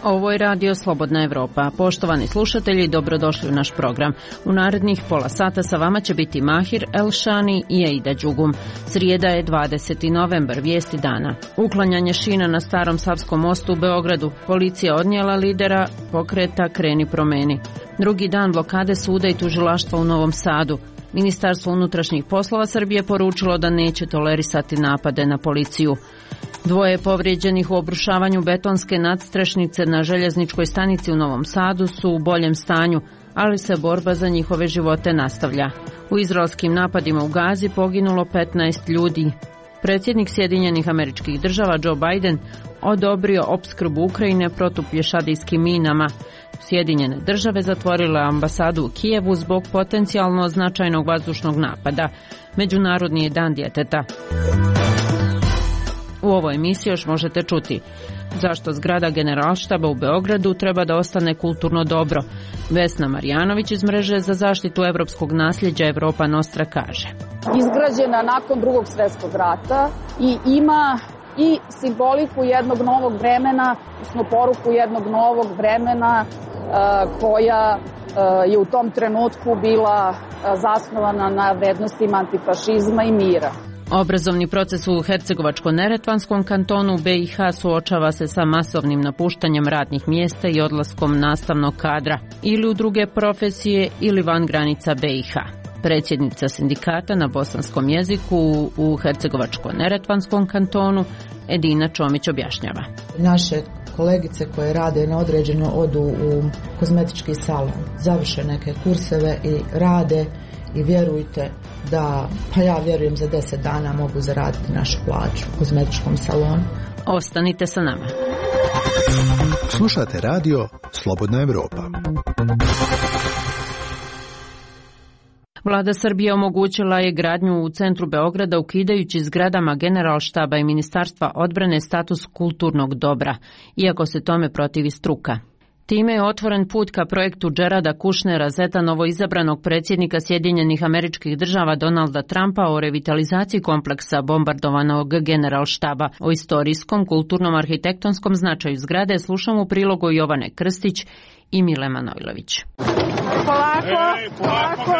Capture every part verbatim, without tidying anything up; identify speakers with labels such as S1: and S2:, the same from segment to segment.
S1: Ovo je Radio Slobodna Evropa. Poštovani slušatelji, dobrodošli u naš program. U narednih pola sata sa vama će biti Mahir Elšani i Aida Đugum. Srijeda je dvadeseti novembar, vijesti dana. Uklanjanje šina na Starom Savskom mostu u Beogradu. Policija odnijela lidera pokreta Kreni promeni. Drugi dan blokade suda i tužilaštva u Novom Sadu. Ministarstvo unutrašnjih poslova Srbije poručilo da neće tolerisati napade na policiju. Dvoje povrijeđenih u obrušavanju betonske nadstrešnice na željezničkoj stanici u Novom Sadu su u boljem stanju, ali se borba za njihove živote nastavlja. U izraelskim napadima u Gazi poginulo petnaest ljudi. Predsjednik Sjedinjenih Američkih Država Joe Biden odobrio opskrbu Ukrajine protupješadijskim minama. Sjedinjene Države zatvorile ambasadu u Kijevu zbog potencijalno značajnog vazdušnog napada. Međunarodni je dan djeteta. U ovoj emisiji još možete čuti zašto zgrada Generalštaba u Beogradu treba da ostane kulturno dobro. Vesna Marjanović iz mreže za zaštitu evropskog nasljeđa Evropa Nostra kaže:
S2: izgrađena nakon drugog svjetskog rata i ima i simboliku jednog novog vremena, odnosno poruku jednog novog vremena koja je u tom trenutku bila zasnovana na vrednostima antifašizma i mira.
S1: Obrazovni proces u Hercegovačko-neretvanskom kantonu B i H suočava se sa masovnim napuštanjem radnih mjesta i odlaskom nastavnog kadra ili u druge profesije ili van granica B i H. Predsjednica sindikata na bosanskom jeziku u Hercegovačko-neretvanskom kantonu Edina Čomić objašnjava.
S3: Naše kolegice koje rade na određeno odu u kozmetički salon, završe neke kurseve i rade i vjerujte da, pa ja vjerujem za deset dana mogu zaraditi našu plaću u kozmetičkom salonu.
S1: Ostanite sa nama.
S4: Slušate radio Slobodna Evropa.
S1: Vlada Srbije omogućila je gradnju u centru Beograda ukidajući zgradama Generalštaba i Ministarstva odbrane status kulturnog dobra, iako se tome protivi struka. Time je otvoren put ka projektu Gerarda Kušnera, zeta novoizabranog predsjednika Sjedinjenih Američkih Država Donalda Trumpa, o revitalizaciji kompleksa bombardovanog Generalštaba. O istorijskom, kulturnom, arhitektonskom značaju zgrade slušamo u prilogu Jovane Krstić i Mile Manojlović.
S5: Polako, polako.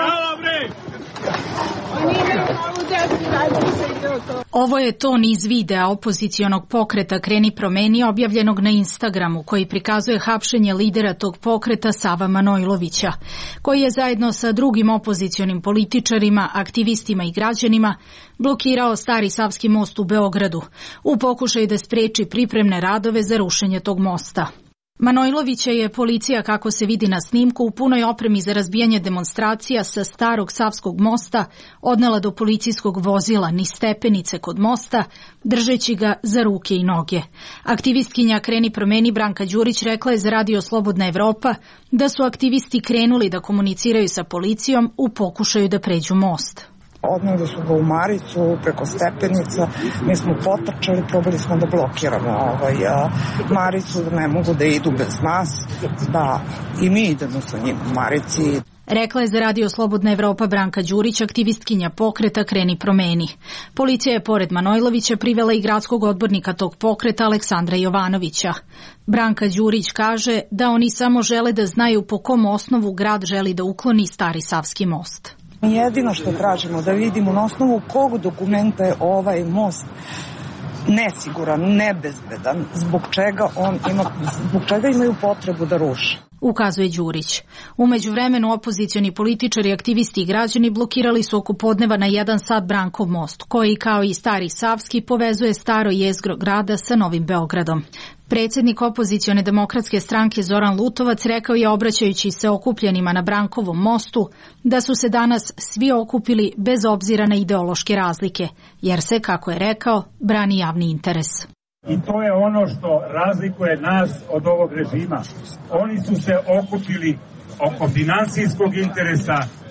S6: Ovo je ton iz videa opozicionog pokreta Kreni promeni objavljenog na Instagramu, koji prikazuje hapšenje lidera tog pokreta Sava Manojlovića, koji je zajedno sa drugim opozicionim političarima, aktivistima i građanima blokirao Stari Savski most u Beogradu u pokušaju da spreči pripremne radove za rušenje tog mosta. Manojlovića je policija, kako se vidi na snimku, u punoj opremi za razbijanje demonstracija sa Starog Savskog mosta odnela do policijskog vozila niz stepenice kod mosta, držeći ga za ruke i noge. Aktivistkinja Kreni promeni Branka Đurić rekla je za Radio Slobodna Evropa da su aktivisti krenuli da komuniciraju sa policijom u pokušaju da pređu most.
S5: Odneli su ga u Maricu preko stepenica, mi smo potrčali, probali smo da blokiramo ovaj, a, Maricu, da ne mogu da idu bez nas, da i mi idemo sa njim u Marici.
S6: Rekla je za Radio Slobodna Evropa Branka Đurić, aktivistkinja pokreta Kreni promeni. Policija je pored Manojlovića privela i gradskog odbornika tog pokreta Aleksandra Jovanovića. Branka Đurić kaže da oni samo žele da znaju po kom osnovu grad želi da ukloni Stari Savski most.
S5: Jedino što tražimo da vidimo na osnovu kog dokumenta je ovaj most nesiguran, nebezbedan, zbog čega on ima, zbog čega imaju potrebu da ruše.
S6: Ukazuje Đurić. U međuvremenu opozicioni političari, aktivisti i građani blokirali su oko podneva na jedan sat Brankov most, koji kao i Stari Savski povezuje staro jezgro grada sa Novim Beogradom. Predsjednik opozicione demokratske stranke Zoran Lutovac rekao je, obraćajući se okupljenima na Brankovom mostu, da su se danas svi okupili bez obzira na ideološke razlike, jer se, kako je rekao, brani javni interes.
S7: I to je ono što razlikuje nas od ovog režima. Oni su se okupili oko finansijskog interesa,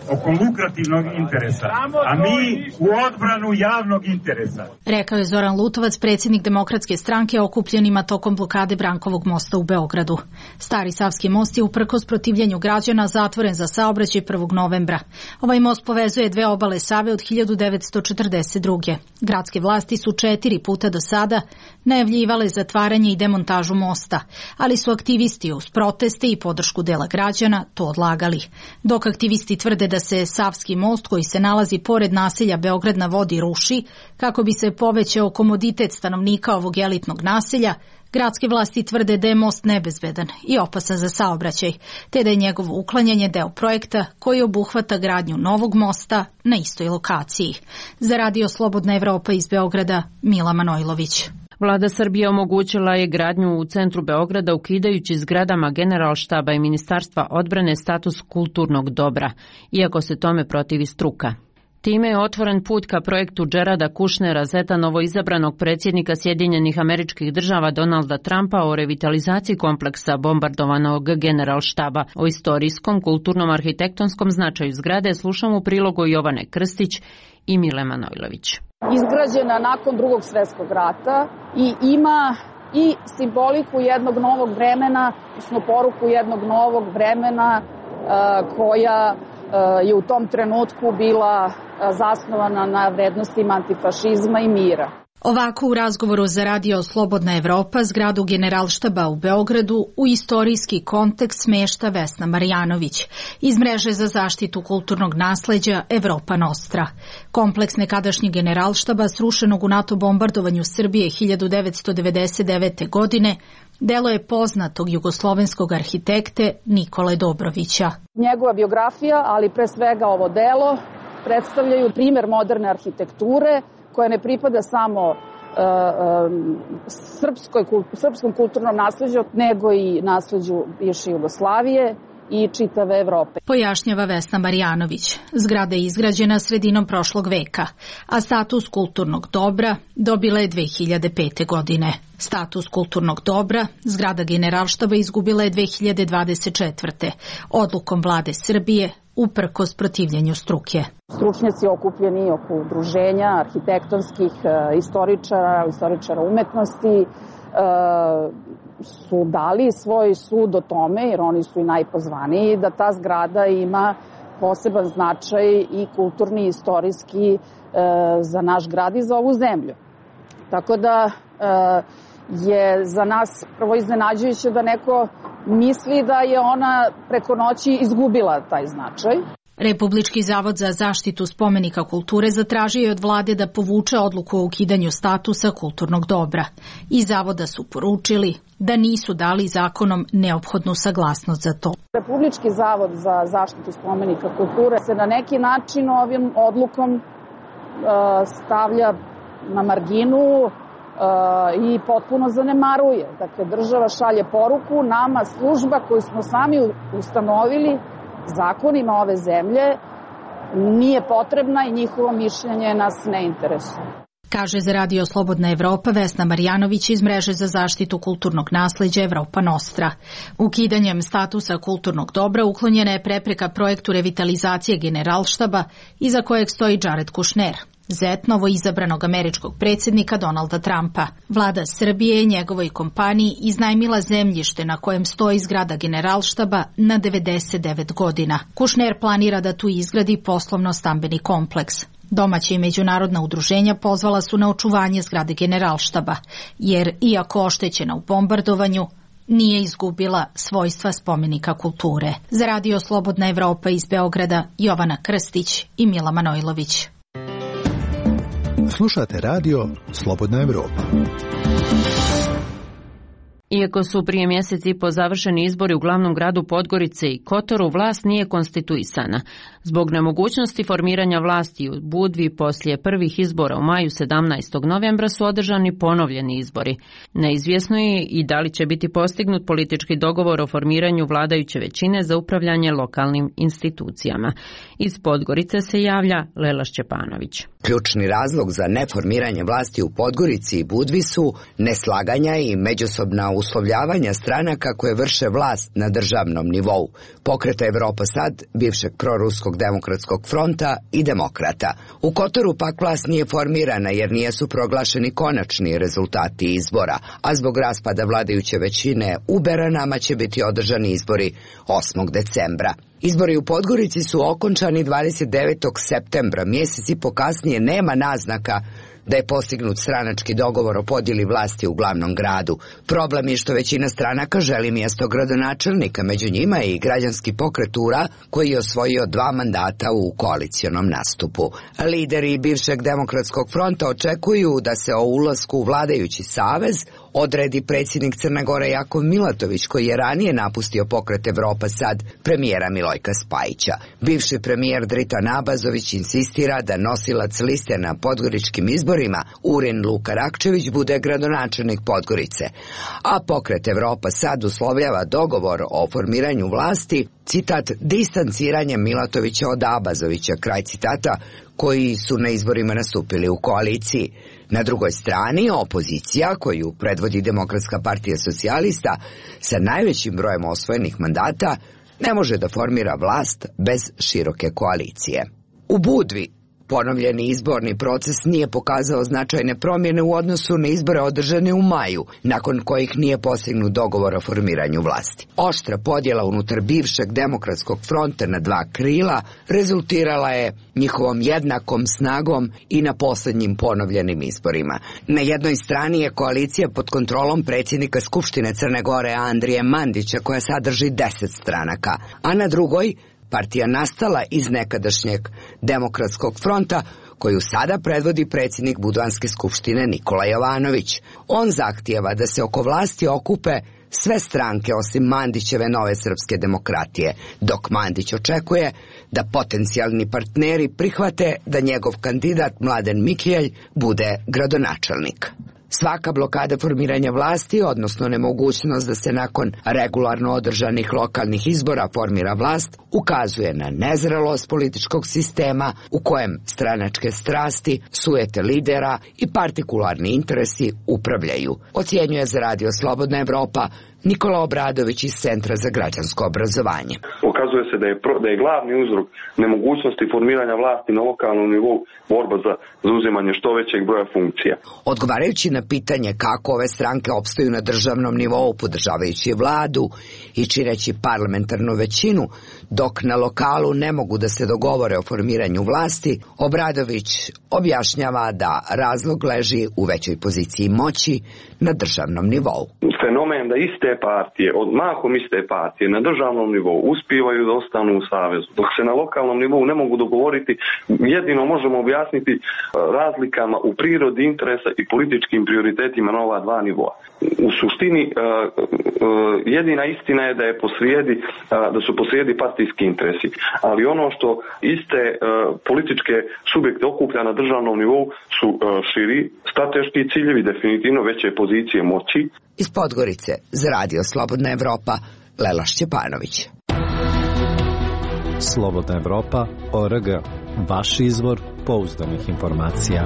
S7: oko lukrativnog interesa, a mi u odbranu javnog interesa.
S6: Rekao je Zoran Lutovac, predsjednik Demokratske stranke, okupljenima tokom blokade Brankovog mosta u Beogradu. Stari Savski most je uprkos protivljenju građana zatvoren za saobraćaj prvog novembra. Ovaj most povezuje dve obale Save od hiljadu devetsto četrdeset druge. Gradske vlasti su četiri puta do sada najavljivale zatvaranje i demontažu mosta, ali su aktivisti uz proteste i podršku dela građana to odlagali. Dok aktivisti tvrde da se Savski most, koji se nalazi pored naselja Beograd na vodi, ruši kako bi se povećao komoditet stanovnika ovog elitnog naselja, gradske vlasti tvrde da je most nebezbedan i opasan za saobraćaj, te da je njegovo uklanjanje deo projekta koji obuhvata gradnju novog mosta na istoj lokaciji. Za Radio Slobodna Evropa iz Beograda, Mila Manojlović.
S1: Vlada Srbije omogućila je gradnju u centru Beograda ukidajući zgradama Generalštaba i Ministarstva odbrane status kulturnog dobra, iako se tome protivi struka. Time je otvoren put ka projektu Gerarda Kušnera, zeta novoizabranog predsjednika Sjedinjenih Američkih Država Donalda Trumpa, o revitalizaciji kompleksa bombardovanog Generalštaba. O istorijskom, kulturnom, arhitektonskom značaju zgrade slušamo u prilogu Jovane Krstić i Mile Manojlović.
S2: Izgrađena nakon drugog svjetskog rata i ima i simboliku jednog novog vremena, odnosno poruku jednog novog vremena koja je u tom trenutku bila zasnovana na vrednostima antifašizma i mira.
S6: Ovako u razgovoru za Radio Slobodna Evropa zgradu Generalštaba u Beogradu u istorijski kontekst smešta Vesna Marjanović iz mreže za zaštitu kulturnog nasleđa Evropa Nostra. Kompleks nekadašnjeg Generalštaba srušenog u NATO bombardovanju Srbije hiljadu devetsto devedeset devete. godine delo je poznatog jugoslovenskog arhitekte Nikole Dobrovića.
S2: Njegova biografija, ali pre svega ovo delo, predstavljaju primer moderne arhitekture koja ne pripada samo uh, um, srpskoj, srpskom kulturnom nasleđu, nego i nasleđu bivše Jugoslavije i čitave Evrope.
S6: Pojašnjava Vesna Marjanović. Zgrada je izgrađena sredinom prošlog veka, a status kulturnog dobra dobila je dve hiljade pete. godine. Status kulturnog dobra zgrada Generalštaba izgubila je dve hiljade dvadeset četvrte. odlukom vlade Srbije uprkos protivljenju struke.
S2: Stručnjaci okupljeni oko udruženja arhitektonskih istoričara, istoričara umetnosti su dali svoj sud o tome, jer oni su i najpozvaniji, da ta zgrada ima poseban značaj i kulturni i istorijski za naš grad i za ovu zemlju. Tako da je za nas prvo iznenađujuće da neko misli da je ona preko noći izgubila taj značaj.
S6: Republički zavod za zaštitu spomenika kulture zatražio je od vlade da povuče odluku o ukidanju statusa kulturnog dobra. Iz zavoda su poručili da nisu dali zakonom neophodnu saglasnost za to.
S2: Republički zavod za zaštitu spomenika kulture se na neki način ovim odlukom uh, stavlja na marginu i potpuno zanemaruje. Dakle, država šalje poruku nama, služba koju smo sami ustanovili zakonima ove zemlje nije potrebna i njihovo mišljenje nas ne interesuje.
S6: Kaže za Radio Slobodna Evropa Vesna Marjanović iz mreže za zaštitu kulturnog nasleđa Evropa Nostra. Ukidanjem statusa kulturnog dobra uklonjena je prepreka projektu revitalizacije Generalštaba iza kojeg stoji Jared Kushner, zet novoizabranog američkog predsjednika Donalda Trumpa. Vlada Srbije je njegovoj kompaniji iznajmila zemljište na kojem stoji zgrada Generalštaba na devedeset devet godina. Kushner planira da tu izgradi poslovno-stambeni kompleks. Domaća i međunarodna udruženja pozvala su na očuvanje zgrade Generalštaba, jer iako oštećena u bombardovanju, nije izgubila svojstva spomenika kulture. Za Radio Slobodna Evropa iz Beograda, Jovana Krstić i Mila Manojlović.
S4: Slušate Radio Slobodna Evropa.
S1: Iako su prije mjesec i po završeni izbori u glavnom gradu Podgorice i Kotoru, vlast nije konstituisana. Zbog nemogućnosti formiranja vlasti u Budvi poslije prvih izbora u maju sedamnaestog novembra su održani ponovljeni izbori. Neizvjesno je i da li će biti postignut politički dogovor o formiranju vladajuće većine za upravljanje lokalnim institucijama. Iz Podgorice se javlja Lela Šćepanović.
S8: Ključni razlog za neformiranje vlasti u Podgorici i Budvi su neslaganja i međusobna uslovljavanja stranaka koje vrše vlast na državnom nivou, Pokreta Evropa sad, bivšeg proruskog demokratskog fronta i demokrata. U Kotoru pak vlast nije formirana jer nijesu proglašeni konačni rezultati izbora, a zbog raspada vladajuće većine u Beranama će biti održani izbori osmog decembra. Izbori u Podgorici su okončani dvadeset devetog septembra, mjesec i po kasnije nema naznaka da je postignut stranački dogovor o podjeli vlasti u glavnom gradu. Problem je što većina stranaka želi mjesto gradonačelnika, među njima je i građanski pokret U R A koji je osvojio dva mandata u koalicionom nastupu. Lideri bivšeg demokratskog fronta očekuju da se o ulasku u vladajući savez odredi predsjednik Crne Gore Jakov Milatović, koji je ranije napustio Pokret Evropa sad, premijera Milojka Spajića. Bivši premijer Dritan Abazović insistira da nosilac liste na podgoričkim izborima Urin Luka Rakčević bude gradonačelnik Podgorice, a Pokret Evropa sad uslovljava dogovor o formiranju vlasti, citat, distanciranjem Milatovića od Abazovića, kraj citata, koji su na izborima nastupili u koaliciji. Na drugoj strani, opozicija, koju predvodi Demokratska partija socijalista sa najvećim brojem osvojenih mandata, ne može da formira vlast bez široke koalicije. U Budvi ponovljeni izborni proces nije pokazao značajne promjene u odnosu na izbore održane u maju, nakon kojih nije postignut dogovor o formiranju vlasti. Oštra podjela unutar bivšeg demokratskog fronta na dva krila rezultirala je njihovom jednakom snagom i na posljednjim ponovljenim izborima. Na jednoj strani je koalicija pod kontrolom predsjednika Skupštine Crne Gore Andrije Mandića, koja sadrži deset stranaka, a na drugoj partija nastala iz nekadašnjeg demokratskog fronta, koju sada predvodi predsjednik Budvanske skupštine Nikola Jovanović. On zahtijeva da se oko vlasti okupe sve stranke osim Mandićeve Nove srpske demokratije, dok Mandić očekuje da potencijalni partneri prihvate da njegov kandidat Mladen Mikelj bude gradonačelnik. Svaka blokada formiranja vlasti, odnosno nemogućnost da se nakon regularno održanih lokalnih izbora formira vlast, ukazuje na nezrelost političkog sistema u kojem stranačke strasti, sujete lidera i partikularni interesi upravljaju, ocjenjuje za Radio Slobodna Evropa Nikola Obradović iz Centra za građansko obrazovanje.
S9: Ukazuje se da je, pro, da je glavni uzrok nemogućnosti formiranja vlasti na lokalnom nivou borba za zauzimanje što većeg broja funkcija.
S8: Odgovarajući na pitanje kako ove stranke opstaju na državnom nivou podržavajući vladu i čineći parlamentarnu većinu, dok na lokalu ne mogu da se dogovore o formiranju vlasti, Obradović objašnjava da razlog leži u većoj poziciji moći na državnom nivou.
S9: Fenomen da iste partije, od mahom iste partije na državnom nivou uspijevaju da ostanu u savezu, dok se na lokalnom nivou ne mogu dogovoriti, jedino možemo objasniti razlikama u prirodi interesa i političkim prioritetima na ova dva nivoa. U suštini jedina istina je da je posrijedi, da su posrijedi partijski interesi, ali ono što iste političke subjekte okuplja na državnom nivou su širi strateški ciljevi, definitivno veće pozicije moći.
S8: Iz Podgorice za Radio Slobodna Evropa, Lela Šćepanović.
S10: Slobodna Evropa, O R G, vaš izvor pouzdanih informacija.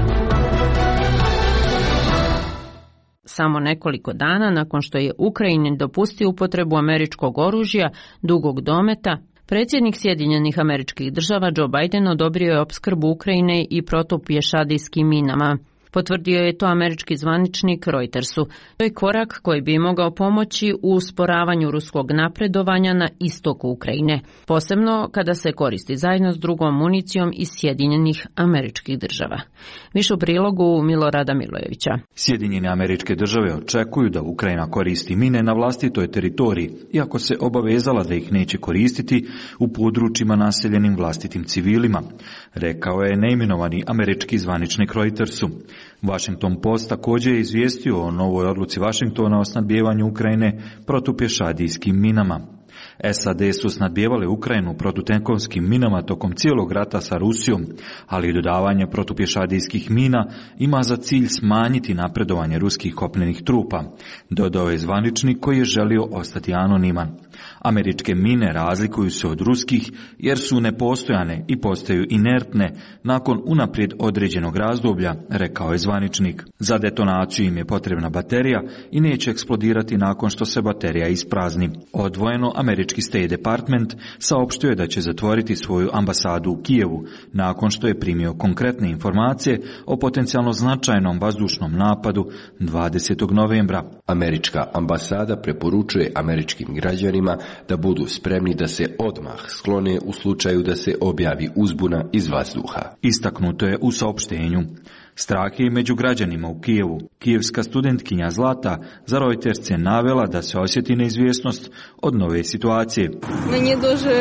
S1: Samo nekoliko dana nakon što je Ukrajini dopustio upotrebu američkog oružja dugog dometa, predsjednik Sjedinjenih Američkih Država Joe Biden odobrio je opskrbu Ukrajine i protupješadijskim minama. Potvrdio je to američki zvaničnik Reutersu. To je korak koji bi mogao pomoći u usporavanju ruskog napredovanja na istoku Ukrajine, posebno kada se koristi zajedno s drugom municijom iz Sjedinjenih Američkih Država. Više u prilogu Milorada Milojevića.
S11: Sjedinjene Američke Države očekuju da Ukrajina koristi mine na vlastitoj teritoriji, iako se obavezala da ih neće koristiti u područjima naseljenim vlastitim civilima, rekao je neimenovani američki zvaničnik Reutersu. Washington Post također je izvijestio o novoj odluci Washingtona o snadbijevanju Ukrajine protupješadijskim minama. S A D su snadbijevale Ukrajinu protutenkovskim minama tokom cijelog rata sa Rusijom, ali dodavanje protupješadijskih mina ima za cilj smanjiti napredovanje ruskih kopnenih trupa, dodao je zvaničnik koji je želio ostati anoniman. Američke mine razlikuju se od ruskih jer su nepostojane i postaju inertne nakon unaprijed određenog razdoblja, rekao je zvaničnik. Za detonaciju im je potrebna baterija i neće eksplodirati nakon što se baterija isprazni. Odvojeno, američki State Department saopštio je da će zatvoriti svoju ambasadu u Kijevu nakon što je primio konkretne informacije o potencijalno značajnom vazdušnom napadu dvadesetog novembra.
S12: Američka ambasada preporučuje američkim građanima da budu spremni da se odmah sklone u slučaju da se objavi uzbuna iz vazduha.
S11: Istaknuto je u saopštenju. Strah je i među građanima u Kijevu. Kijevska studentkinja Zlata za Reuters je navela da se osjeti neizvjesnost od nove situacije.
S13: Meni duže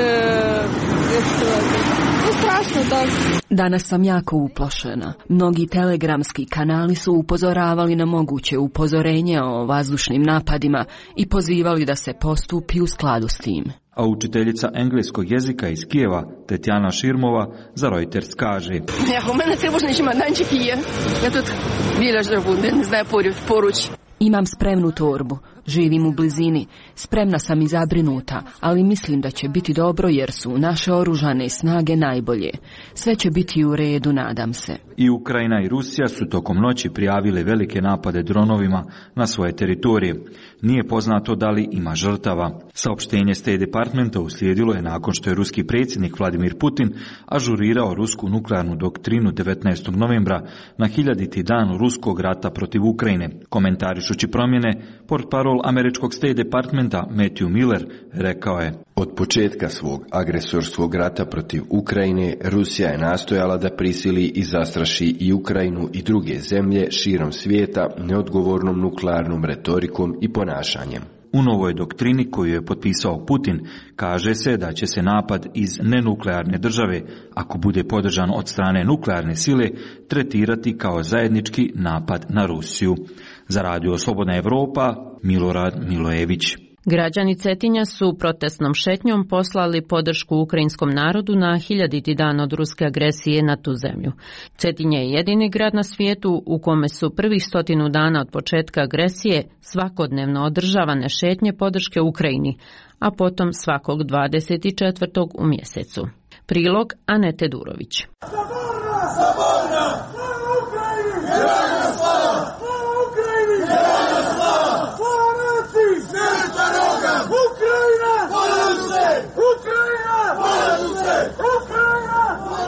S13: strašno tak.
S14: Danas sam jako uplašena. Mnogi telegramski kanali su upozoravali na moguće upozorenje o vazdušnim napadima i pozivali da se postupi u skladu s tim.
S11: A učiteljica engleskog jezika iz Kijeva, Tetjana Širmova, za Reuters kaže:
S15: U mene trijebožni čemadančik je. Ja тут біля живу, не знаю, поруч.
S14: Imam spremnu torbu, živim u blizini, spremna sam i zabrinuta, ali mislim da će biti dobro jer su naše oružane snage najbolje. Sve će biti u redu, nadam se.
S11: I Ukrajina i Rusija su tokom noći prijavile velike napade dronovima na svoje teritorije. Nije poznato da li ima žrtava. Saopštenje State Departmenta uslijedilo je nakon što je ruski predsjednik Vladimir Putin ažurirao rusku nuklearnu doktrinu devetnaestog novembra na hiljaditi dan ruskog rata protiv Ukrajine. Komentarišući promjene, portparol američkog State Departmenta Matthew Miller rekao je:
S12: Od početka svog agresorskog rata protiv Ukrajine, Rusija je nastojala da prisili i zastraši i Ukrajinu i druge zemlje širom svijeta neodgovornom nuklearnom retorikom i ponašanjem.
S11: U novoj doktrini koju je potpisao Putin kaže se da će se napad iz nenuklearne države, ako bude podržan od strane nuklearne sile, tretirati kao zajednički napad na Rusiju. Za Radio Slobodna Evropa, Milorad Milojević.
S1: Građani Cetinja su protestnom šetnjom poslali podršku ukrajinskom narodu na hiljaditi dan od ruske agresije na tu zemlju. Cetinje je jedini grad na svijetu u kome su prvih stotinu dana od početka agresije svakodnevno održavane šetnje podrške Ukrajini, a potom svakog dvadeset četvrtog u mjesecu. Prilog Anete Durović.
S16: Saborna! Saborna! Slava Ukrajini! Herojna slava! Slava Ukrajini! Herojna slava! Slava naciji! Smrta roga! Ukrajina! Poraduše! Ukrajina! Poraduše! Ukrajina!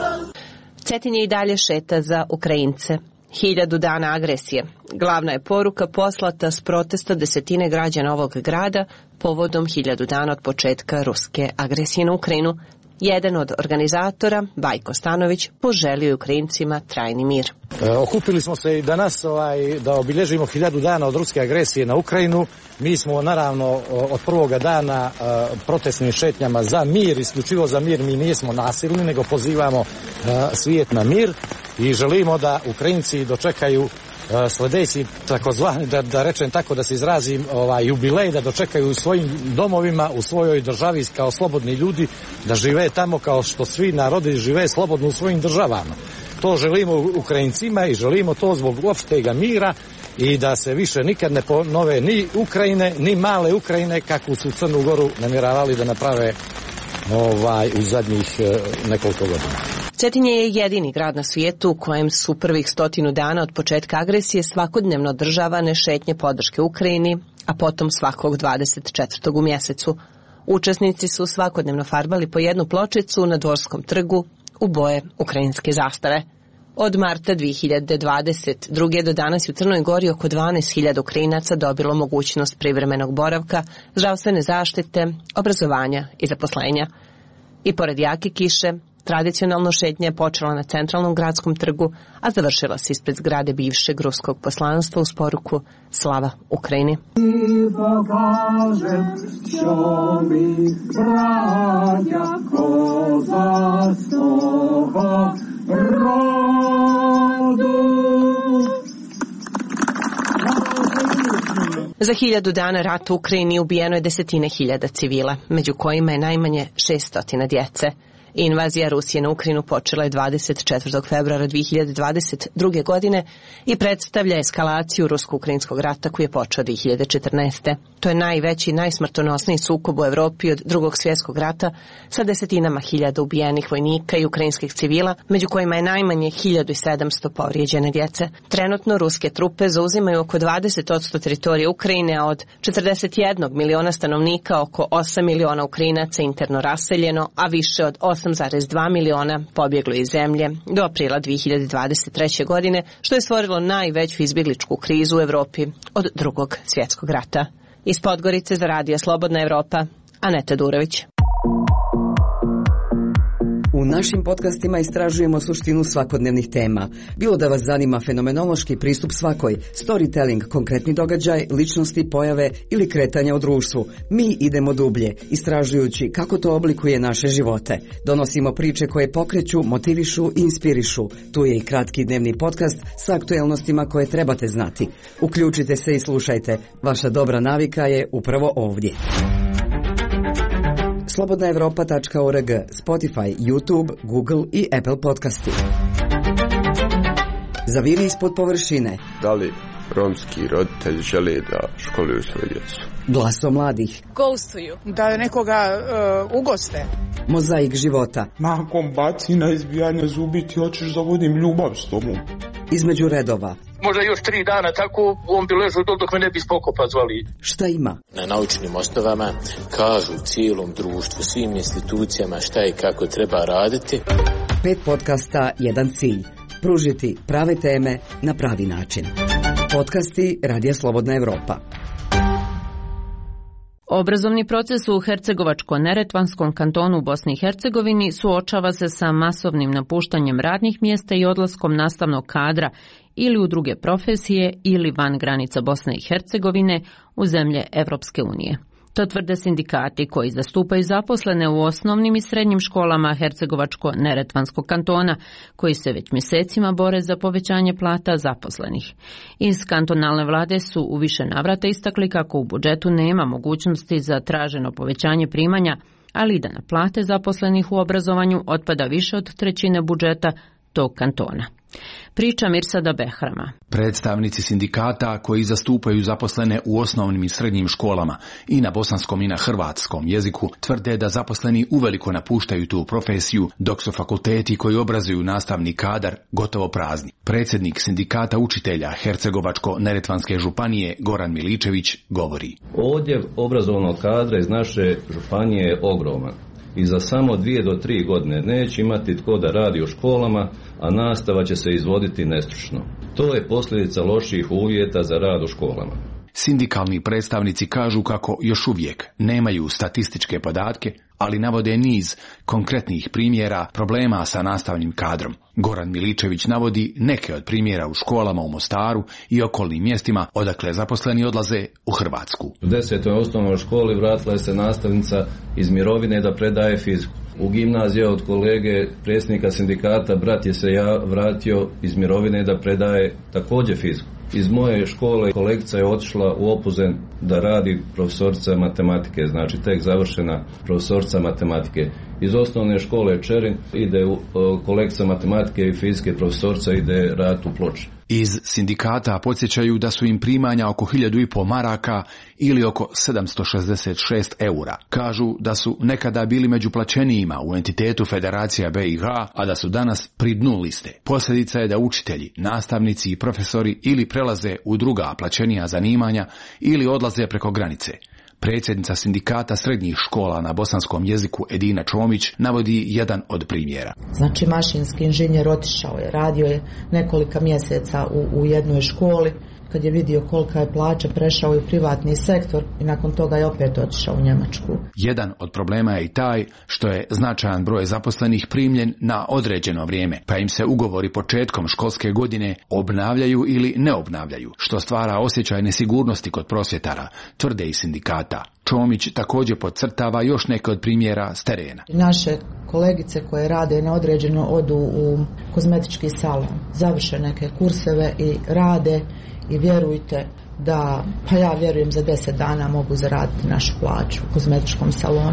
S17: Cetinje i dalje šeta za Ukrajince. Hiljadu dana agresije. Glavna je poruka poslata s protesta desetine građana ovog grada povodom hiljadu dana od početka ruske agresije na Ukrajinu. Jedan od organizatora, Bajko Stanović, poželio je Ukrajincima trajni mir.
S18: E, okupili smo se i danas ovaj, da obilježimo hiljadu dana od ruske agresije na Ukrajinu. Mi smo naravno od prvoga dana e, protestnim šetnjama za mir, isključivo za mir. Mi nismo nasilni, nego pozivamo e, svijet na mir i želimo da Ukrajinci dočekaju sljedeći takozvani, da, da rečem tako, da se izrazim, ovaj, jubilej, da dočekaju u svojim domovima, u svojoj državi kao slobodni ljudi, da žive tamo kao što svi narodi žive slobodno u svojim državama. To želimo Ukrajincima i želimo to zbog opštega mira i da se više nikad ne ponove ni Ukrajine, ni male Ukrajine kako su Crnu Goru namjeravali da naprave ovaj, u zadnjih nekoliko godina.
S17: Cetinje je jedini grad na svijetu u kojem su prvih stotinu dana od početka agresije svakodnevno održavane šetnje podrške Ukrajini, a potom svakog dvadeset četvrtog u mjesecu. Učesnici su svakodnevno farbali po jednu pločicu na Dvorskom trgu u boje ukrajinske zastave. Od marta dvije hiljade dvadeset druge do danas u Crnoj Gori oko dvanaest hiljada Ukrajinaca dobilo mogućnost privremenog boravka, zdravstvene zaštite, obrazovanja i zaposlenja. I pored jake kiše, tradicionalno šetnja je počela na centralnom gradskom trgu, a završila se ispred zgrade bivšeg ruskog poslanstva uz poruku Slava Ukrajini. Za hiljadu dana rata u Ukrajini ubijeno je desetine hiljada civila, među kojima je najmanje šeststo djece. Invazija Rusije na Ukrajinu počela je dvadeset četvrtog februara dve hiljade dvadeset druge. godine i predstavlja eskalaciju rusko-ukrajinskog rata koji je počeo dve hiljade četrnaeste. To je najveći i najsmrtonosniji sukob u Evropi od drugog svjetskog rata sa desetinama hiljada ubijenih vojnika i ukrajinskih civila, među kojima je najmanje hiljadu sedamsto povrijeđene djece. Trenutno ruske trupe zauzimaju oko dvadeset posto teritorije Ukrajine, a od četrdeset jednog miliona stanovnika oko osam miliona Ukrajinaca interno raseljeno, a više od osam zarez dva miliona pobjeglo iz zemlje do aprila dve hiljade dvadeset treće. godine, što je stvorilo najveću izbjegličku krizu u Evropi od drugog svjetskog rata. Iz Podgorice za Radio Slobodna Evropa, Aneta Durović.
S19: U našim podcastima istražujemo suštinu svakodnevnih tema. Bilo da vas zanima fenomenološki pristup svakoj, storytelling, konkretni događaj, ličnosti, pojave ili kretanja u društvu, mi idemo dublje, istražujući kako to oblikuje naše živote. Donosimo priče koje pokreću, motivišu i inspirišu. Tu je i kratki dnevni podcast sa aktuelnostima koje trebate znati. Uključite se i slušajte. Vaša dobra navika je upravo ovdje. slobodna evropa tačka org, Spotify, YouTube, Google i Apple podcasti. Zaviri ispod površine.
S20: Da li romski roditelji žele da školuju svoje djecu?
S19: Glaso mladih.
S13: Ghostuju.
S5: Da nekoga uh, ugoste.
S19: Mozaik života.
S21: Nakon bacina izbijanja zubi ti hoćeš da vodim ljubav s tobom.
S19: Između redova.
S22: Možda još tri dana tako on bi ležao dok me ne bi spokopa zvali.
S19: Šta ima?
S23: Na naučnim osnovama kažu cijelom društvu, svim institucijama šta i kako treba raditi.
S19: Pet podcasta, jedan cilj. Pružiti prave teme na pravi način. Podcasti Radija Slobodna Evropa.
S1: Obrazovni proces u Hercegovačko-Neretvanskom kantonu u Bosni i Hercegovini suočava se sa masovnim napuštanjem radnih mjesta i odlaskom nastavnog kadra ili u druge profesije ili van granica Bosne i Hercegovine u zemlje Evropske unije. To tvrde sindikati koji zastupaju zaposlene u osnovnim i srednjim školama Hercegovačko-Neretvanskog kantona, koji se već mjesecima bore za povećanje plata zaposlenih. Iz kantonalne vlade su u više navrata istakli kako u budžetu nema mogućnosti za traženo povećanje primanja, ali da na plate zaposlenih u obrazovanju otpada više od trećine budžeta tog kantona. Priča Mirsada Behrama.
S24: Predstavnici sindikata koji zastupaju zaposlene u osnovnim i srednjim školama i na bosanskom i na hrvatskom jeziku tvrde da zaposleni uveliko napuštaju tu profesiju, dok su fakulteti koji obrazuju nastavni kadar gotovo prazni. Predsjednik sindikata učitelja Hercegovačko-Neretvanske županije Goran Miličević govori:
S25: Odljev obrazovnog kadra iz naše županije je ogroman. I za samo dvije do tri godine neće imati tko da radi u školama, a nastava će se izvoditi nestručno. To je posljedica loših uvjeta za rad u školama.
S24: Sindikalni predstavnici kažu kako još uvijek nemaju statističke podatke, ali navode niz konkretnih primjera problema sa nastavnim kadrom. Goran Miličević navodi neke od primjera u školama u Mostaru i okolnim mjestima odakle zaposleni odlaze u Hrvatsku.
S25: U desetoj osnovnoj školi vratila je se nastavnica iz mirovine da predaje fiziku. U gimnaziji od kolege predsjednika sindikata brat je se ja vratio iz mirovine da predaje također fiziku. Iz moje škole kolegica je otišla u Opuzen da radi profesorica matematike, znači tek završena profesorica matematike. Iz osnovne škole Čerin ide u, kolegica matematike i fizike profesorica ide raditi u Ploče.
S24: Iz sindikata podsjećaju da su im primanja oko hiljadu i pol maraka ili oko sedamsto šezdeset šest eura. Kažu da su nekada bili među plaćenijima u entitetu Federacija B i H, a da su danas pri dnu liste. Posljedica je da učitelji, nastavnici i profesori ili prelaze u druga plaćenija zanimanja ili odlaze preko granice. Predsjednica sindikata srednjih škola na bosanskom jeziku Edina Čomić navodi jedan od primjera.
S3: Znači mašinski inženjer otišao je, radio je nekolika mjeseca u, u jednoj školi. Kad je vidio kolika je plaća, prešao je u privatni sektor i nakon toga je opet otišao u Njemačku.
S24: Jedan od problema je i taj što je značajan broj zaposlenih primljen na određeno vrijeme, pa im se ugovori početkom školske godine obnavljaju ili ne obnavljaju, što stvara osjećaj nesigurnosti kod prosvjetara, tvrde i sindikata. Čomić također podcrtava još neke od primjera s terena.
S3: Naše kolegice koje rade na određeno odu u kozmetički salon, završe neke kurseve i rade i vjerujte da, pa ja vjerujem za deset dana mogu zaraditi našu plaću u kozmetičkom salonu.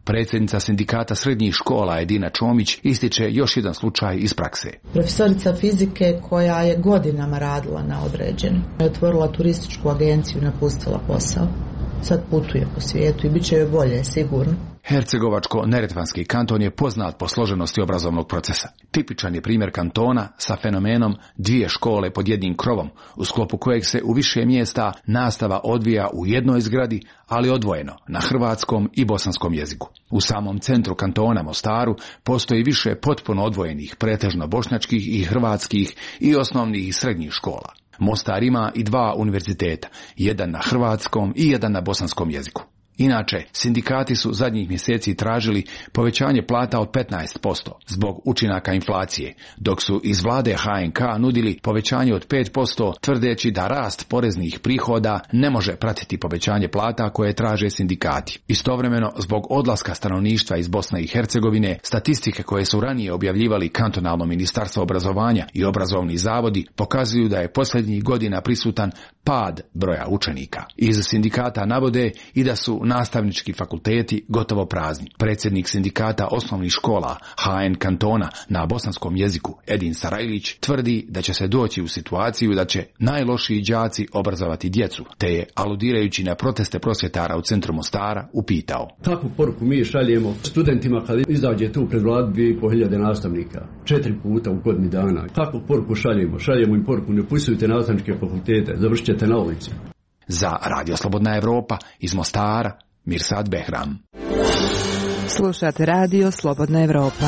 S24: Predsjednica sindikata srednjih škola Edina Čomić ističe još jedan slučaj iz prakse.
S3: Profesorica fizike koja je godinama radila na određeno, je otvorila turističku agenciju i napustila posao. Sad putuje po svijetu i bit će joj bolje, sigurno.
S24: Hercegovačko-neretvanski kanton je poznat po složenosti obrazovnog procesa. Tipičan je primjer kantona sa fenomenom dvije škole pod jednim krovom, u sklopu kojeg se u više mjesta nastava odvija u jednoj zgradi, ali odvojeno, na hrvatskom i bosanskom jeziku. U samom centru kantona Mostaru postoji više potpuno odvojenih, pretežno bošnjačkih i hrvatskih i osnovnih i srednjih škola. Mostar ima i dva univerziteta, jedan na hrvatskom i jedan na bosanskom jeziku. Inače, sindikati su zadnjih mjeseci tražili povećanje plata od petnaest posto zbog učinaka inflacije, dok su iz vlade H N K nudili povećanje od pet posto tvrdeći da rast poreznih prihoda ne može pratiti povećanje plata koje traže sindikati. Istovremeno, zbog odlaska stanovništva iz Bosne i Hercegovine, statistike koje su ranije objavljivali kantonalno ministarstvo obrazovanja i obrazovni zavodi pokazuju da je posljednjih godina prisutan pad broja učenika. Iz sindikata navode i da su nastavnički fakulteti gotovo prazni. Predsjednik sindikata osnovnih škola H N kantona na bosanskom jeziku Edin Sarajlić tvrdi da će se doći u situaciju da će najlošiji đaci obrazovati djecu, te je, aludirajući na proteste prosvjetara u centru Mostara, upitao:
S2: Takvu poruku mi šaljemo studentima kad izađe tu pred vladu dvije i pol hiljade nastavnika, četiri puta u godini dana. Takvu poruku šaljemo, šaljemo im poruku: ne upisujte nastavničke fakultete, završit ćete na ulici.
S24: Za Radio Slobodna Evropa iz Mostara, Mirsad Behram.
S4: Slušate Radio Slobodna Evropa.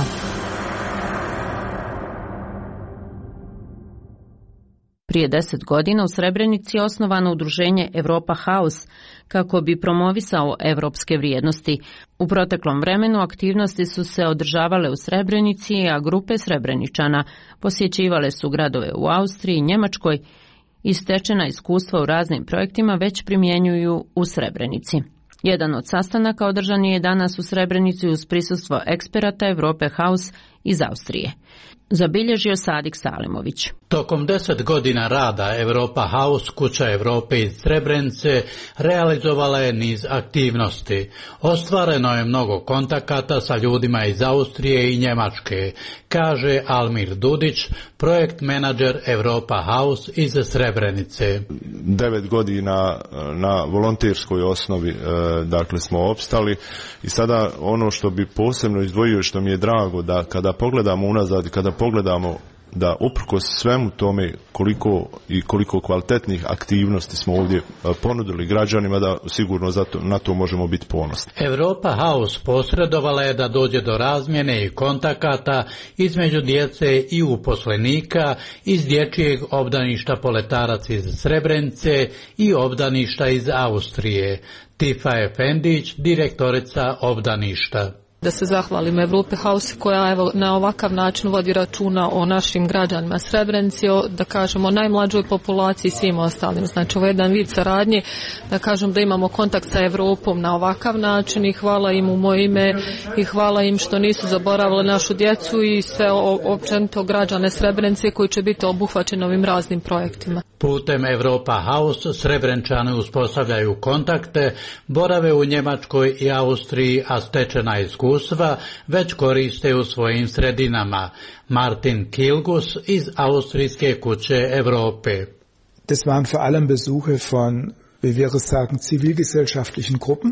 S1: Prije deset godina u Srebrenici je osnovano udruženje Europa House kako bi promovisao evropske vrijednosti. U proteklom vremenu aktivnosti su se održavale u Srebrenici, a grupe Srebreničana posjećivale su gradove u Austriji i Njemačkoj i stečena iskustva u raznim projektima već primjenjuju u Srebrenici. Jedan od sastanaka održan je danas u Srebrenici uz prisustvo eksperata Europe House iz Austrije. Zabilježio Sadik Salimović.
S6: Tokom deset godina rada Europa House, kuća Europe iz Srebrenice, realizovala je niz aktivnosti. Ostvareno je mnogo kontakata sa ljudima iz Austrije i Njemačke, kaže Almir Dudić, projekt menadžer Europa House iz Srebrenice.
S7: Devet godina na volonterskoj osnovi dakle smo opstali i sada ono što bi posebno izdvojio, što mi je drago, da kada pogledamo unazad, kada pogledamo da uprkos svemu tome koliko i koliko kvalitetnih aktivnosti smo ovdje ponudili građanima, da sigurno zato, na to možemo biti ponosni.
S6: Europa House posredovala je da dođe do razmjene i kontakata između djece i uposlenika iz dječjeg obdaništa Poletarac iz Srebrenice i obdaništa iz Austrije. Tifa Efendić, direktorica obdaništa.
S13: Da se zahvalim Europe House koja evo na ovakav način vodi računa o našim građanima Srebrenici, o, da kažemo, najmlađoj populaciji i svim ostalim. Znači ovo je jedan vid saradnje, da kažem da imamo kontakt sa Europom na ovakav način i hvala im u moje ime i hvala im što nisu zaboravili našu djecu i sve općenito građane Srebrenice koji će biti obuhvaćeni ovim raznim projektima.
S6: Putem Europa House Srebrenčani uspostavljaju kontakte, borave u Njemačkoj i Austriji, a stečena iskustva već koriste u svojim sredinama. Martin Kilgus iz Austrijske kuće Europe.
S9: Das waren vor allem Besuche von, wie wir es sagen, zivilgesellschaftlichen Gruppen.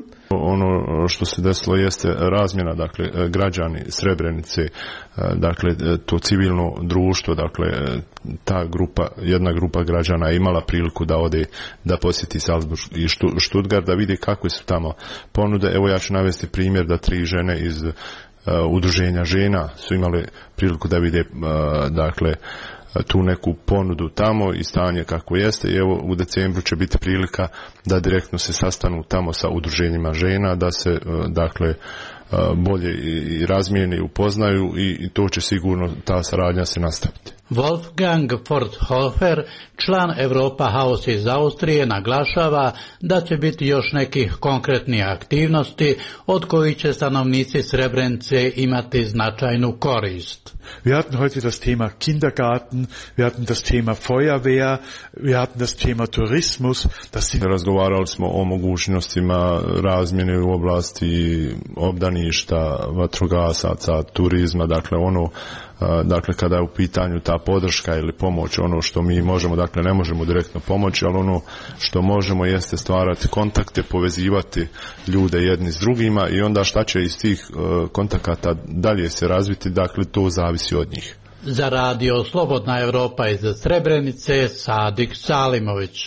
S7: Ono što se desilo jeste razmjena, dakle, građani Srebrenice, dakle, to civilno društvo, dakle, ta grupa, jedna grupa građana je imala priliku da ode, da posjeti Salzburg i Stuttgart, da vidi kakve su tamo ponude. Evo ja ću navesti primjer da tri žene iz uh, udruženja žena su imale priliku da vide, uh, dakle, tu neku ponudu tamo i stanje kako jeste i evo u decembru će biti prilika da direktno se sastanu tamo sa udruženjima žena, da se dakle bolje i razmijene i upoznaju i to će sigurno ta saradnja se nastaviti.
S6: Wolfgang Forthofer, član Europa House iz Austrije, naglašava da će biti još nekih konkretnih aktivnosti od kojih će stanovnici Srebrenice imati značajnu korist.
S26: Wir hatten heute das Thema Kindergarten, wir hatten das Thema Feuerwehr, wir hatten das Thema Tourismus. Das sind...
S7: Razgovarali smo o mogućnostima razmjene u oblasti obdaništa staništa, vatrogasaca, turizma, dakle ono dakle kada je u pitanju ta podrška ili pomoć, ono što mi možemo, dakle ne možemo direktno pomoći, ali ono što možemo jeste stvarati kontakte, povezivati ljude jedni s drugima i onda šta će iz tih kontakata dalje se razviti, dakle to zavisi od njih.
S6: Za radio Slobodna Evropa iz Srebrenice, Sadik Salimović.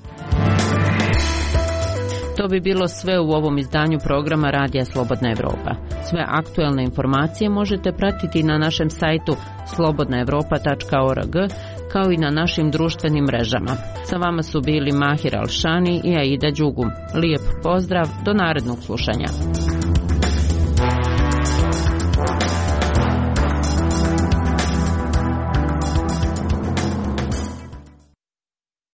S1: To bi bilo sve u ovom izdanju programa Radija Slobodna Evropa. Sve aktuelne informacije možete pratiti na našem sajtu slobodna evropa tačka org kao i na našim društvenim mrežama. Sa vama su bili Mahir Alšani i Aida Đugum. Lijep pozdrav, do narednog slušanja.